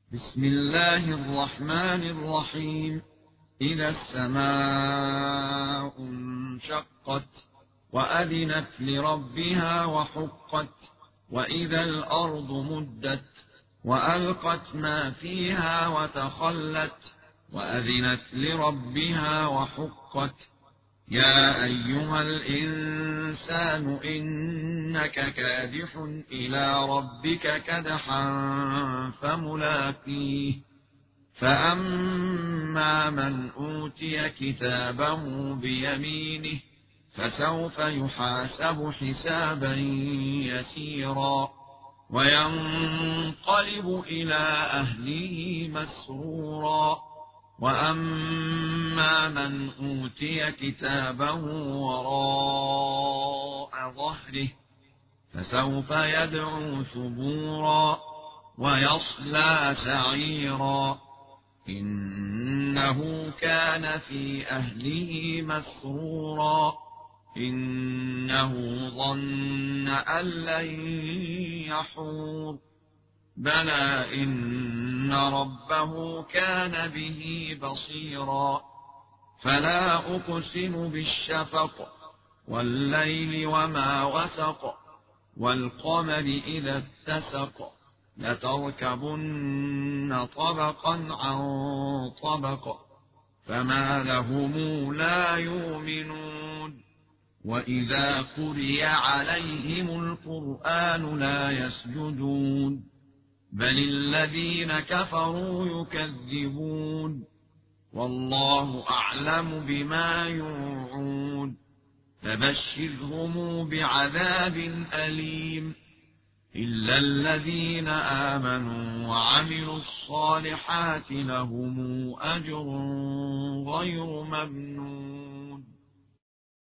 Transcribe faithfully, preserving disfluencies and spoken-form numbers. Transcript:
بسم الله الرحمن الرحيم. إذا السماء انشقت وأذنت لربها وحقت، وإذا الأرض مدت وألقت ما فيها وتخلت، وأذنت لربها وحقت. يا أيها الإنسان إنك كادح إلى ربك كدحا فملاقيه. فأما من أوتي كتابه بيمينه فسوف يحاسب حسابا يسيرا، وينقلب إلى أهله مسرورا. وأما من أوتي كتابه وراء ظهره فسوف يدعو ثبورا ويصلى سعيرا، إنه كان في أهله مسرورا، إنه ظن أن لن يحور. بلى إن ربه كان به بصيرا. فلا أقسم بالشفق والليل وما وسق، والقمر إذا اتسق، لتركبن طبقا عن طبق، فما لهم لا يؤمنون. وإذا قرئ عليهم القرآن لا يسجدون، بل الذين كفروا يكذبون. والله أعلم بما يوعون، فبشرهم بعذاب أليم، إلا الذين آمنوا وعملوا الصالحات لهم أجر غير ممنون.